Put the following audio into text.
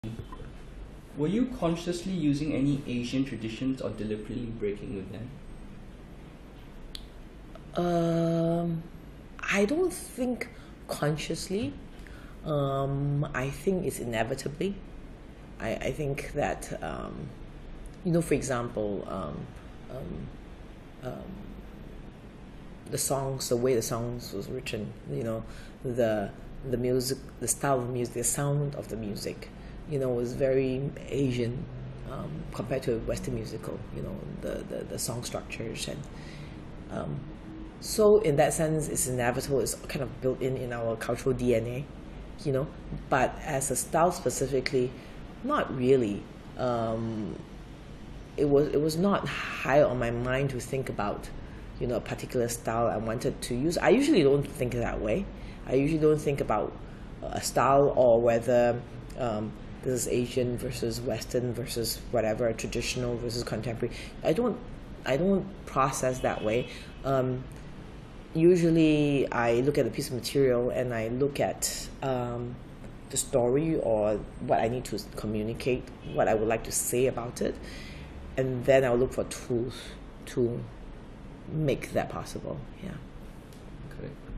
Were you consciously using any Asian traditions or deliberately breaking with them? I don't think consciously. I think it's inevitably. I think that, for example, the songs, the way the songs was written, the music, the style of music, the sound of the music, was very Asian compared to a Western musical. The song structures and so in that sense, it's inevitable. It's kind of built in our cultural DNA, But as a style specifically, not really. It was not high on my mind to think about, a particular style I wanted to use. I usually don't think that way. I usually don't think about a style or whether this is Asian versus Western versus whatever, traditional versus contemporary. I don't process that way. Usually I look at a piece of material and I look at the story or what I need to communicate, what I would like to say about it, and then I'll look for tools to make that possible. Yeah. Correct.